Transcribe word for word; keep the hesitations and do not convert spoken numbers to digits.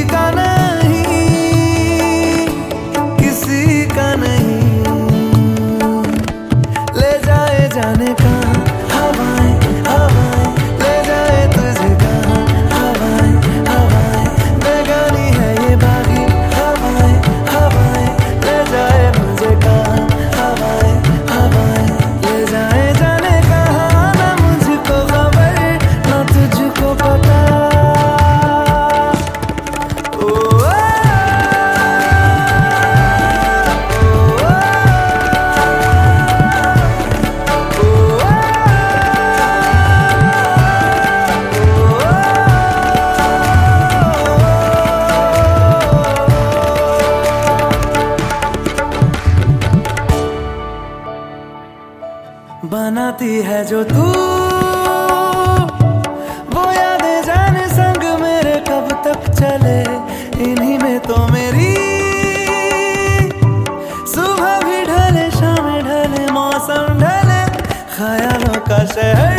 का नहीं, किसी का नहीं, ले जाए जाने का हवाएं हवाएं, ले जाए तुझे कहाँ हवाएं हवाएं, बेगानी है ये बागी हवाएं हवाएं, ले जाए मुझे कहाँ हवाएं हवाएं, ले जाए जाने कहाँ, ना मुझको खबर ना तुझको पता। ओ, आ, ओ, आ, बनाती है जो तू वो यादें जाने संग मेरे कब तक चले, इन्हीं में तो मेरी सुबह भी ढले शाम ढले मौसम ढले, ख्यालों का शहर